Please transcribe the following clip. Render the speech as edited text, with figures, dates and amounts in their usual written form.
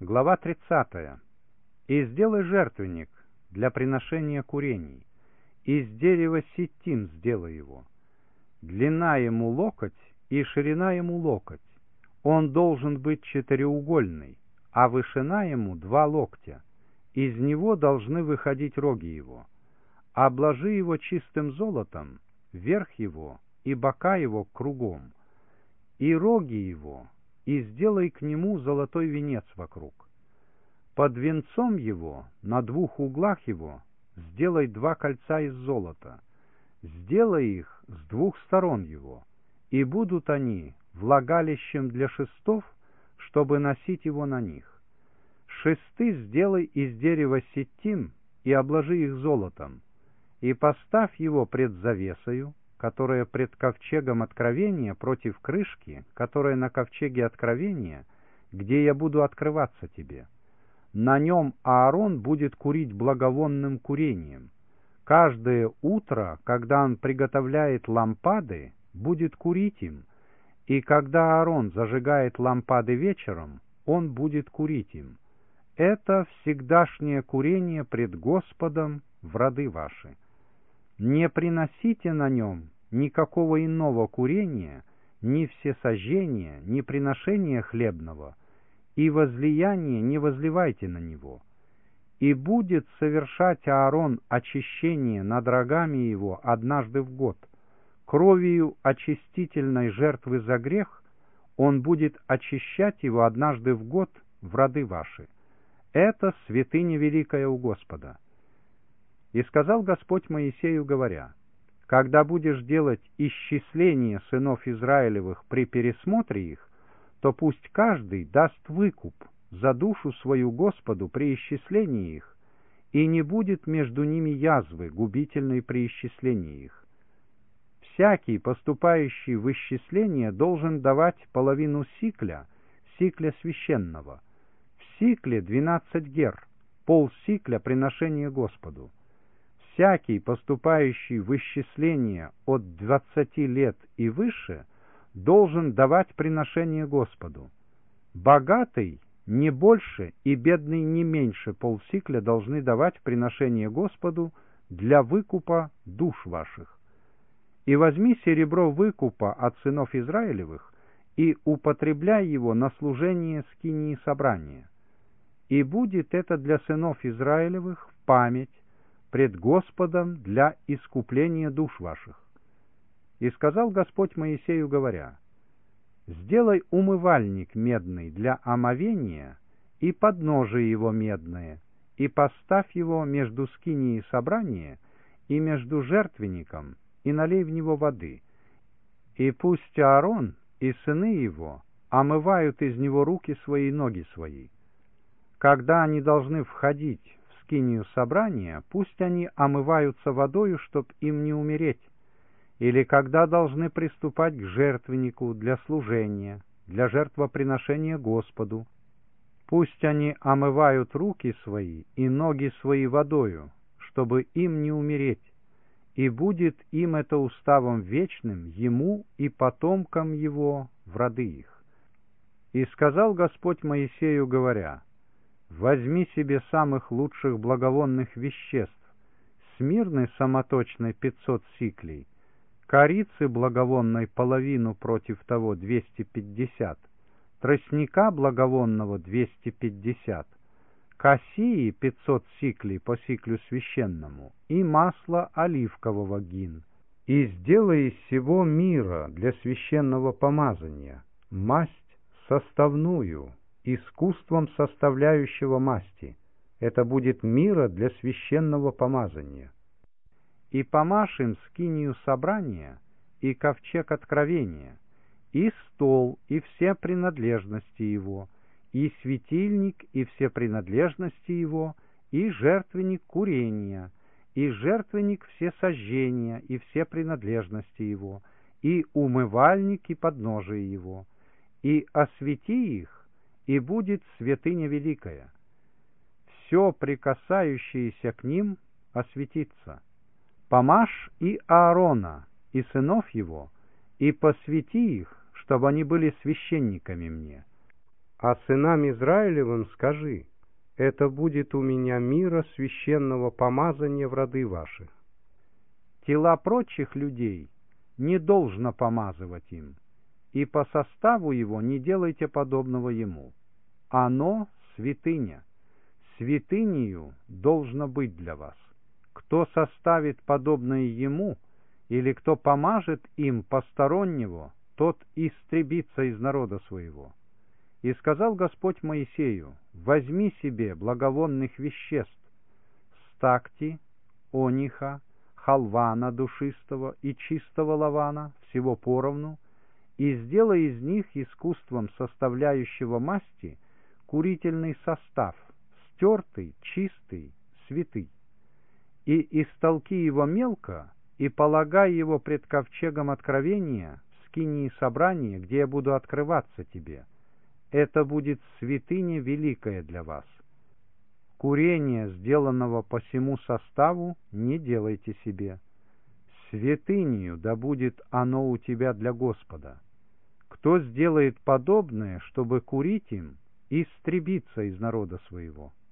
Глава 30. «И сделай жертвенник для приношения курений, из дерева ситим сделай его. Длина ему локоть и ширина ему локоть. Он должен быть четыреугольный, а вышина ему 2 локтя. Из него должны выходить роги его. Обложи его чистым золотом, верх его и бока его кругом, и роги его, и сделай к нему золотой венец вокруг. Под венцом его, на 2 углах его, сделай 2 кольца из золота. Сделай их с 2 сторон его, и будут они влагалищем для шестов, чтобы носить его на них. Шесты сделай из дерева ситим и обложи их золотом, и поставь его пред завесою, которая пред ковчегом откровения против крышки, которая на ковчеге откровения, где я буду открываться тебе. На нем Аарон будет курить благовонным курением. Каждое утро, когда он приготовляет лампады, будет курить им, и когда Аарон зажигает лампады вечером, он будет курить им. Это всегдашнее курение пред Господом в роды ваши. Не приносите на нем никакого иного курения, ни всесожжения, ни приношения хлебного, и возлияние не возливайте на него. И будет совершать Аарон очищение над рогами его однажды в год. Кровью очистительной жертвы за грех он будет очищать его однажды в год в роды ваши. Это святыня великая у Господа. И сказал Господь Моисею, говоря: когда будешь делать исчисление сынов Израилевых при пересмотре их, то пусть каждый даст выкуп за душу свою Господу при исчислении их, и не будет между ними язвы, губительной при исчислении их. Всякий, поступающий в исчисление, должен давать половину сикля священного. В сикле 12 гер, полсикля приношения Господу. Всякий, поступающий в исчисление от 20 лет и выше, должен давать приношение Господу. Богатый не больше и бедный не меньше полсикля должны давать приношение Господу для выкупа душ ваших. И возьми серебро выкупа от сынов Израилевых и употребляй его на служение скинии собрания. И будет это для сынов Израилевых в память пред Господом для искупления душ ваших. И сказал Господь Моисею, говоря: сделай умывальник медный для омовения и подножие его медное, и поставь его между скинией собрания и между жертвенником, и налей в него воды. И пусть Аарон и сыны его омывают из него руки свои и ноги свои. Когда они должны входить в скинию собрания, пусть они омываются водою, чтоб им не умереть. Или когда должны приступать к жертвеннику для служения, для жертвоприношения Господу, пусть они омывают руки свои и ноги свои водою, чтобы им не умереть, и будет им это уставом вечным, ему и потомкам его в роды их. И сказал Господь Моисею, говоря: возьми себе самых лучших благовонных веществ, смирны самоточной 500 сиклей, корицы благовонной половину против того 250, тростника благовонного 250, кассии 500 сиклей по сиклю священному и масло оливкового гин. И сделай из всего мира для священного помазания масть составную, искусством составляющего масти. Это будет мира для священного помазания. И помажь им скинию собрания и ковчег откровения, и стол, и все принадлежности его, и светильник, и все принадлежности его, и жертвенник курения, и жертвенник всесожжения, и все принадлежности его, и умывальник, и подножие его, и освети их, и будет святыня великая. Все прикасающееся к ним осветится. Помажь и Аарона, и сынов его, и посвяти их, чтобы они были священниками мне. А сынам Израилевым скажи: это будет у меня мира священного помазания в роды ваши. Тела прочих людей не должно помазывать им, и по составу его не делайте подобного ему. Оно святыня, святынею должно быть для вас. Кто составит подобное ему, или кто помажет им постороннего, тот истребится из народа своего. И сказал Господь Моисею: возьми себе благовонных веществ, стакти, ониха, халвана душистого и чистого лавана, всего поровну, и сделай из них искусством составляющего масти курительный состав, стертый, чистый, святый. И истолки его мелко, и полагай его пред ковчегом откровения в скинии собрания, где я буду открываться тебе. Это будет святыня великая для вас. Курение, сделанного по сему составу, не делайте себе. Святынею да будет оно у тебя для Господа. Кто сделает подобное, чтобы курить им, истребится из народа своего.